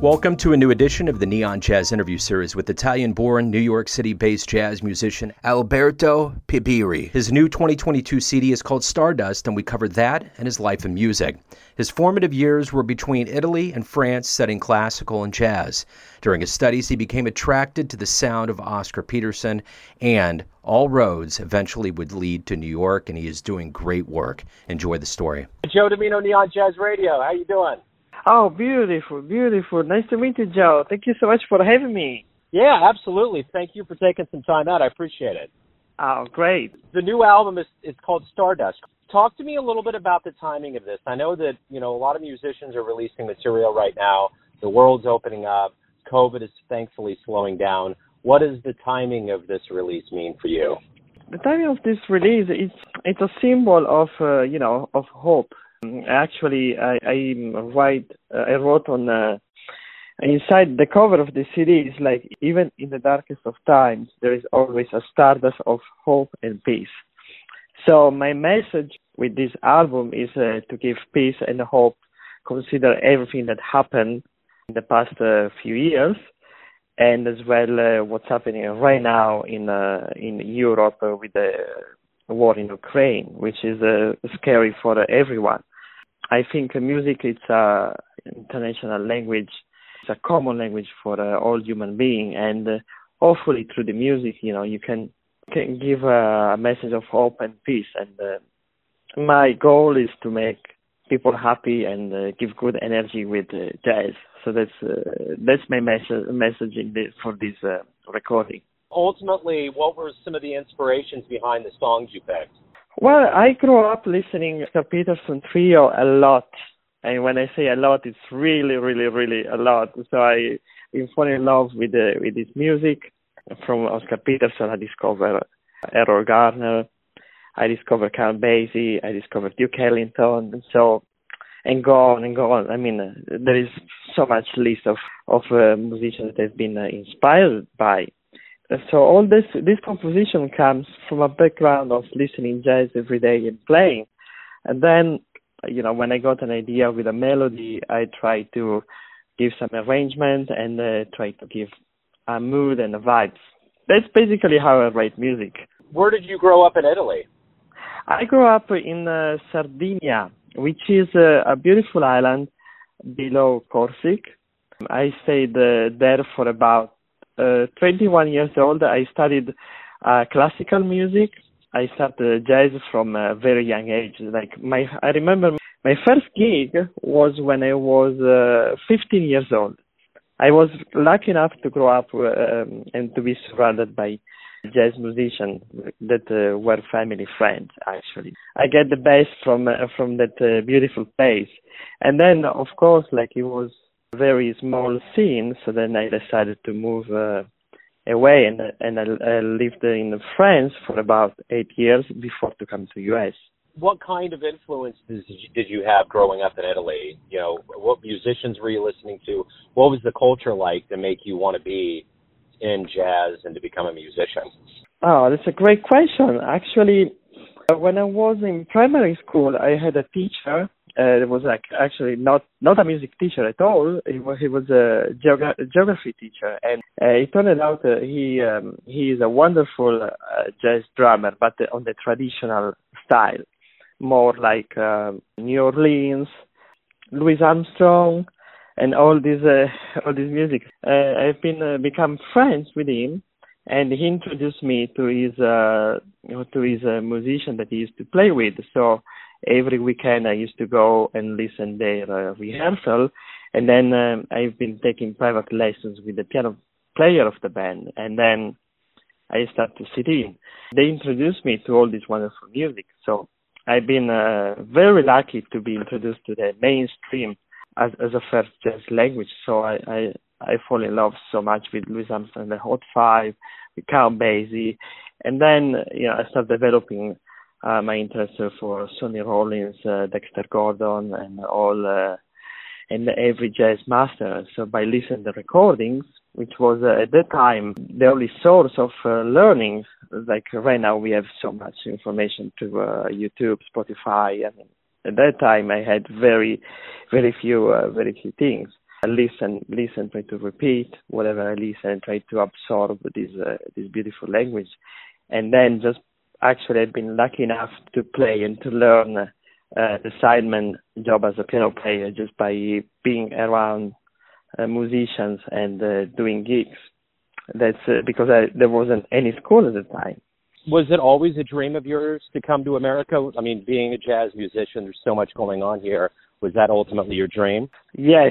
Welcome to a new edition of the Neon Jazz interview series with Italian-born, New York City-based jazz musician Alberto Pibiri. His new 2022 CD is called Stardust, and we covered that and his life in music. His formative years were between Italy and France, studying classical and jazz. During his studies, he became attracted to the sound of Oscar Peterson, and all roads eventually would lead to New York, and he is doing great work. Enjoy the story. Joe Domino, Neon Jazz Radio. How you doing? Oh, beautiful, beautiful. Nice to meet you, Joe. Thank you so much for having me. Yeah, absolutely. Thank you for taking some time out. I appreciate it. Oh, great. The new album is called Stardust. Talk to me a little bit about the timing of this. I know that, a lot of musicians are releasing material right now. The world's opening up. COVID is thankfully slowing down. What does the timing of this release mean for you? The timing of this release, it's a symbol of, of hope. Actually, I wrote on inside the cover of the CD is like, even in the darkest of times, there is always a stardust of hope and peace. So my message with this album is to give peace and hope, consider everything that happened in the past few years, and as well what's happening right now in Europe with the war in Ukraine, which is scary for everyone. I think music is an international language. It's a common language for all human beings, and hopefully through the music, you can give a message of hope and peace. And my goal is to make people happy and give good energy with jazz. So that's my message for this recording. Ultimately, what were some of the inspirations behind the songs you picked? Well, I grew up listening to Peterson Trio a lot. And when I say a lot, it's really, really, really a lot. So I fell in love with his music. From Oscar Peterson, I discovered Errol Garner. I discovered Count Basie. I discovered Duke Ellington. And go on and go on. I mean, there is so much list of musicians that have been inspired by. So all this composition comes from a background of listening jazz every day and playing. And then, when I got an idea with a melody, I try to give some arrangement and try to give a mood and a vibes. That's basically how I write music. Where did you grow up in Italy? I grew up in Sardinia, which is a beautiful island below Corsica. I stayed there for about 21 years old. I studied classical music. I started jazz from a very young age. I remember my first gig was when I was 15 years old. I was lucky enough to grow up and to be surrounded by jazz musicians that were family friends, actually. I get the best from that beautiful place. And then, of course, it was very small scene, so then I decided to move away, and I lived in France for about 8 years before to come to US. What kind of influences did you have growing up in Italy? What musicians were you listening to? What was the culture like to make you want to be in jazz and to become a musician? Oh, that's a great question. Actually, when I was in primary school, I had a teacher. It was actually not a music teacher at all. He was a geography teacher, and it turned out he is a wonderful jazz drummer, but on the traditional style, more like New Orleans, Louis Armstrong, and all this music. I've become friends with him, and he introduced me to his musician that he used to play with. So every weekend I used to go and listen their rehearsal, and then I've been taking private lessons with the piano player of the band, and then I started to sit in. They introduced me to all this wonderful music, so I've been very lucky to be introduced to the mainstream as a first jazz language. So I fall in love so much with Louis Armstrong, the Hot Five, with Count Basie, and then I started developing my interest for Sonny Rollins, Dexter Gordon, and all and every jazz master. So by listening to the recordings, which was at that time the only source of learning. Like right now, we have so much information to YouTube, Spotify. I mean, at that time, I had very few things. listen, try to repeat whatever I listen, try to absorb this beautiful language, and then just actually I've been lucky enough to play and to learn the sideman job as a piano player just by being around musicians and doing gigs. That's because there wasn't any school at the time. Was it always a dream of yours to come to America? I mean, being a jazz musician, there's so much going on here. Was that ultimately your dream? Yes.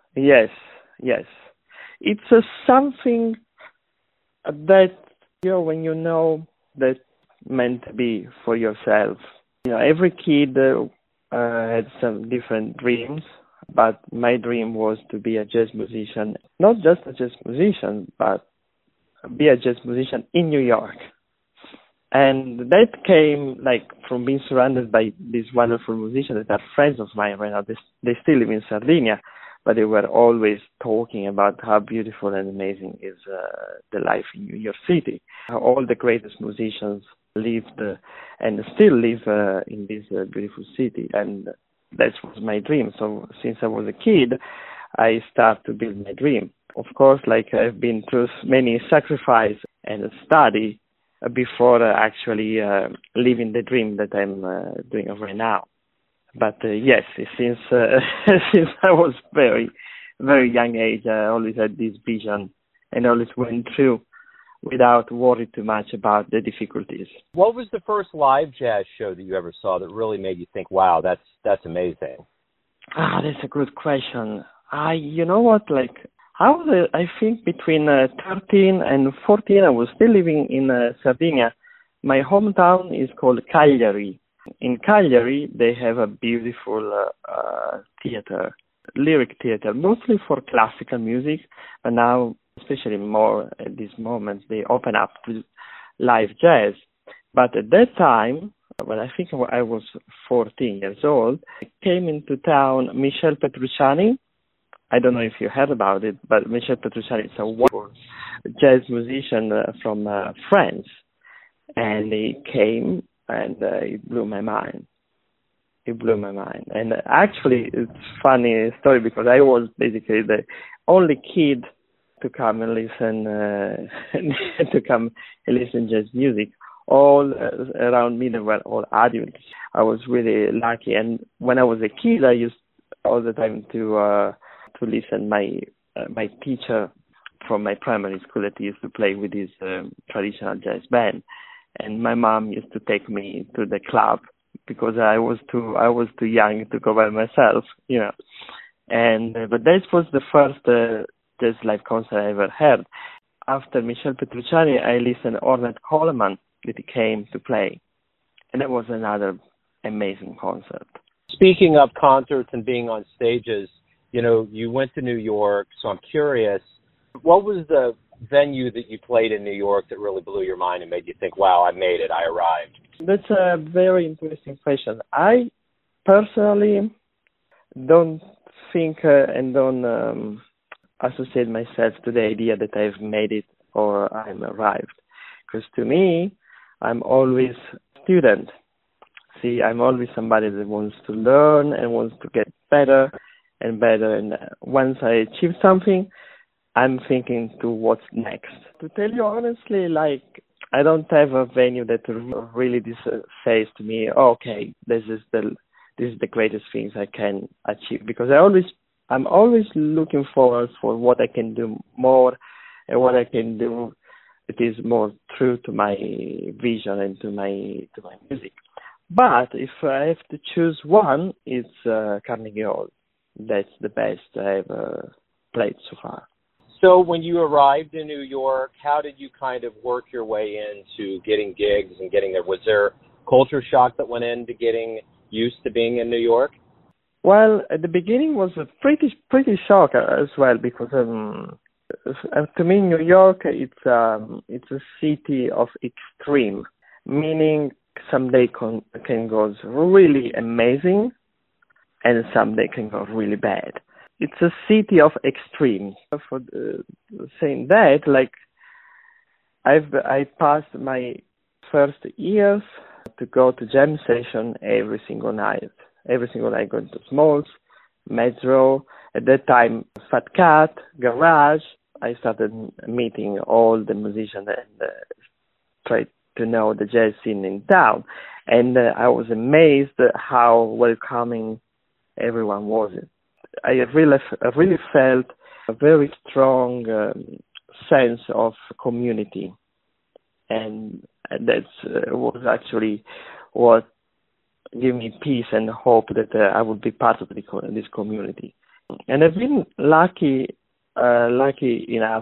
It's something that, when you know that meant to be for yourself. Every kid had some different dreams, but my dream was to be a jazz musician. Not just a jazz musician, but be a jazz musician in New York. And that came from being surrounded by these wonderful musicians that are friends of mine right now. They still live in Sardinia, but they were always talking about how beautiful and amazing is the life in New York City. How all the greatest musicians lived and still live in this beautiful city. And that was my dream. So since I was a kid, I started to build my dream. Of course, I've been through many sacrifices and study before actually living the dream that I'm doing right now. But yes, since since I was very, very young age, I always had this vision and always went through without worrying too much about the difficulties. What was the first live jazz show that you ever saw that really made you think, wow, that's amazing? That's a good question. You know what, I think between 13 and 14, I was still living in Sardinia. My hometown is called Cagliari. In Cagliari, they have a beautiful theater, lyric theater, mostly for classical music, but now, especially more at this moment, they open up to live jazz. But at that time, when I think I was 14 years old, came into town Michel Petrucciani. I don't know if you heard about it, but Michel Petrucciani is a wonderful jazz musician from France. And he came and it blew my mind. And actually, it's a funny story because I was basically the only kid to come and listen jazz music. All around me, they were all adults. I was really lucky. And when I was a kid, I used all the time to listen my teacher from my primary school that used to play with his traditional jazz band, and my mom used to take me to the club because I was too young to go by myself, And but that was the first jazz live concert I ever heard. After Michel Petrucciani, I listened to Ornette Coleman that he came to play, and that was another amazing concert. Speaking of concerts and being on stages, you went to New York, so I'm curious, what was the venue that you played in New York that really blew your mind and made you think, wow, I made it, I arrived? That's a very interesting question. I personally don't think and don't associate myself to the idea that I've made it or I'm arrived. Because to me, I'm always a student. See, I'm always somebody that wants to learn and wants to get better and better. And once I achieve something, I'm thinking to what's next. To tell you honestly, I don't have a venue that really says to me, okay, this is the greatest things I can achieve. Because I'm always looking forward for what I can do more and what I can do. It is more true to my vision and to my music. But if I have to choose one, it's Carnegie Hall. That's the best I ever played so far. So when you arrived in New York, how did you kind of work your way into getting gigs and getting there? Was there culture shock that went into getting used to being in New York? Well, at the beginning was a pretty shock as well because to me New York it's a city of extreme, meaning someday can go really amazing and someday can go really bad. It's a city of extremes. For saying that, I passed my first years to go to jam session every single night. Every single night going to Smalls, Metro, at that time, Fat Cat, Garage. I started meeting all the musicians and tried to know the jazz scene in town. And I was amazed at how welcoming everyone was. I really felt a very strong sense of community. And that was actually what gave me peace and hope that I would be part of this community. And I've been lucky enough,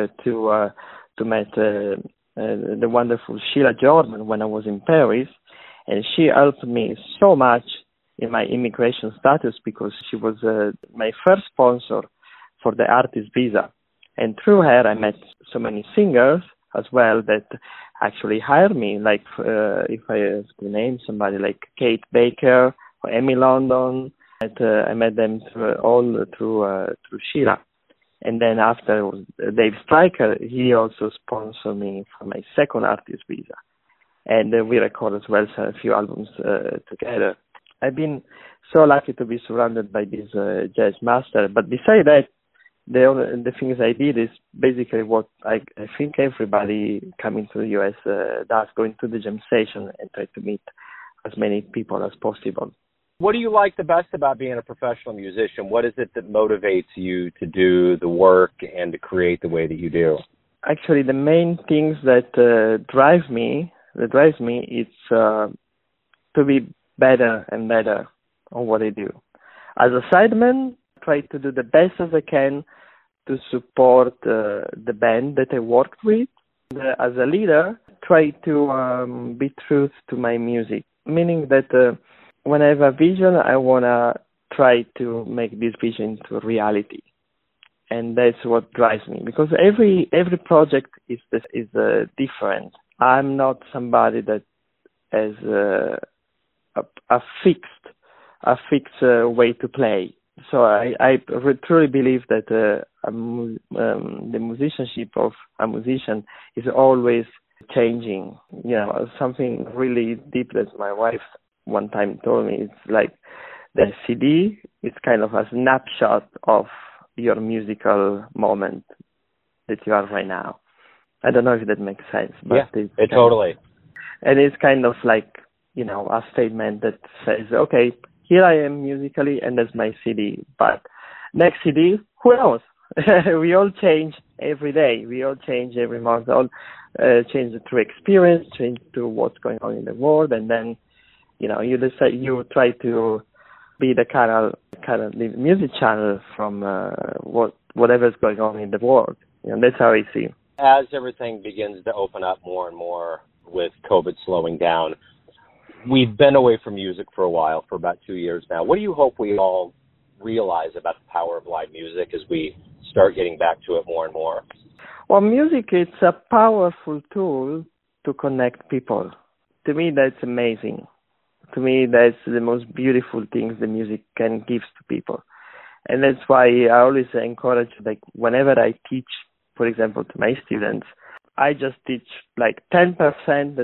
to meet the wonderful Sheila Jordan when I was in Paris, and she helped me so much in my immigration status because she was my first sponsor for the artist visa, and through her I met so many singers as well that actually hired me. Like if I have to name somebody like Kate Baker or Amy London, I met them through Sheila. And then after Dave Stryker, he also sponsored me for my second artist visa. And we recorded as well a few albums together. I've been so lucky to be surrounded by this jazz master. But besides that, the things I did is basically what I think everybody coming to the US does, going to the jam station and try to meet as many people as possible. What do you like the best about being a professional musician? What is it that motivates you to do the work and to create the way that you do? Actually, the main things that drives me is to be better and better on what I do. As a sideman, I try to do the best as I can to support the band that I worked with. As a leader, try to be true to my music, meaning that when I have a vision, I want to try to make this vision into reality. And that's what drives me, because every project is different. I'm not somebody that has a fixed way to play. So I truly believe that the musicianship of a musician is always changing. You know, something really deep that my wife one time told me, it's like the CD is kind of a snapshot of your musical moment that you are right now. I don't know if that makes sense, but yeah, it totally. And it's kind of like, you know, a statement that says, okay, here I am musically, and that's my CD. But next CD, who knows? We all change every day. We all change every month. All change through experience, change to what's going on in the world, and then, you know, you decide, you try to be the kind of the music channel from whatever's going on in the world. You know, that's how I see. As everything begins to open up more and more with COVID slowing down, we've been away from music for a while, for about 2 years now. What do you hope we all realize about the power of live music as we start getting back to it more and more? Well, music, it's a powerful tool to connect people. To me, that's amazing. To me, that's the most beautiful things the music can give to people. And that's why I always encourage, like, whenever I teach, for example, to my students, I just teach like 10% of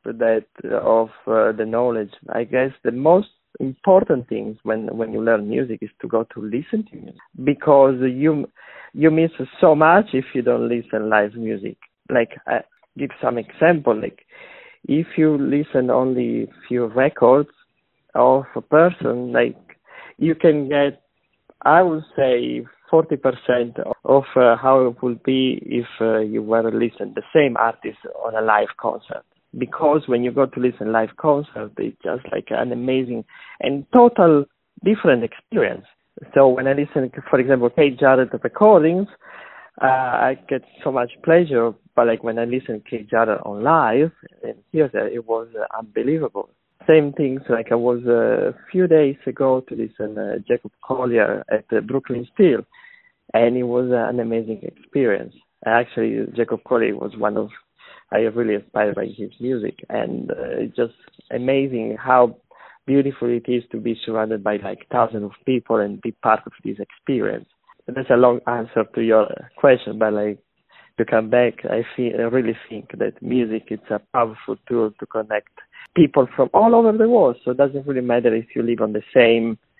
the knowledge. I guess the most important things when you learn music is to go to listen to music, because you miss so much if you don't listen live music. Like, I give some example, like, if you listen only few records of a person, like, you can get, I would say, 40% of how it would be if you were to listen the same artist on a live concert. Because when you go to listen live concert, it's just like an amazing and total different experience. So when I listen, for example, Keith Jarrett recordings, I get so much pleasure. But like when I listen to Keith Jarrett on live in theater, it was unbelievable. Same things, like I was a few days ago to listen Jacob Collier at Brooklyn Steel, and it was an amazing experience. Actually, Jacob Collier was I really inspired by his music, and it's just amazing how beautiful it is to be surrounded by like thousands of people and be part of this experience. And that's a long answer to your question, but like, to come back, I really think that music is a powerful tool to connect people from all over the world. So it doesn't really matter if you live on the same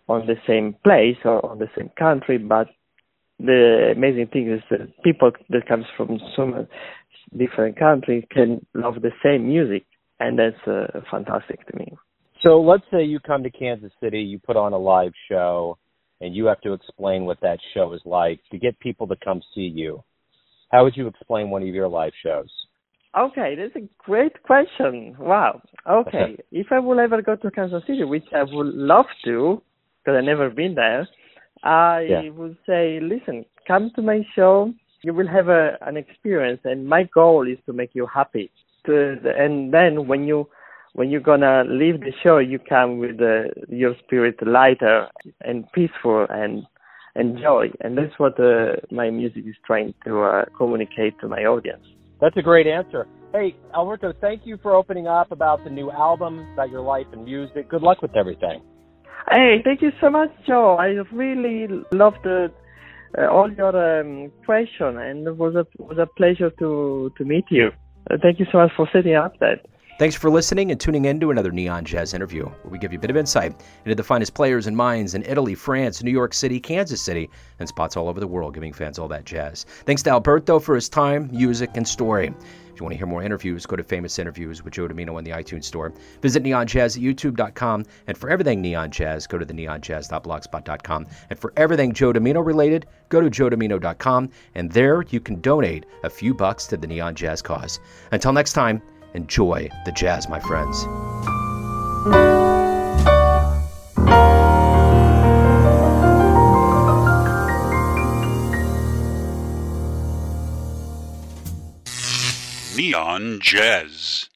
on the same place or on the same country, but the amazing thing is that people that comes from so many different countries can love the same music, and that's fantastic to me. So let's say you come to Kansas City, you put on a live show, and you have to explain what that show is like to get people to come see you. How would you explain one of your live shows? Okay, that's a great question. Wow. Okay, if I will ever go to Kansas City, which I would love to, because I've never been there, I would say, listen, come to my show. You will have an experience, and my goal is to make you happy. And then when you're gonna leave the show, you come with your spirit lighter and peaceful and joy. And that's what my music is trying to communicate to my audience. That's a great answer. Hey, Alberto, thank you for opening up about the new album, about your life and music. Good luck with everything. Hey, thank you so much, Joe. I really loved all your questions, and it was a pleasure to meet you. Thank you so much for setting up that. Thanks for listening and tuning in to another Neon Jazz interview, where we give you a bit of insight into the finest players and minds in Italy, France, New York City, Kansas City, and spots all over the world, giving fans all that jazz. Thanks to Alberto for his time, music, and story. If you want to hear more interviews, go to Famous Interviews with Joe Domino in the iTunes Store. Visit neonjazz at youtube.com. And for everything Neon Jazz, go to the neonjazz.blogspot.com. And for everything Joe Domino related, go to joedomino.com. And there you can donate a few bucks to the Neon Jazz cause. Until next time, enjoy the jazz, my friends. Neon Jazz.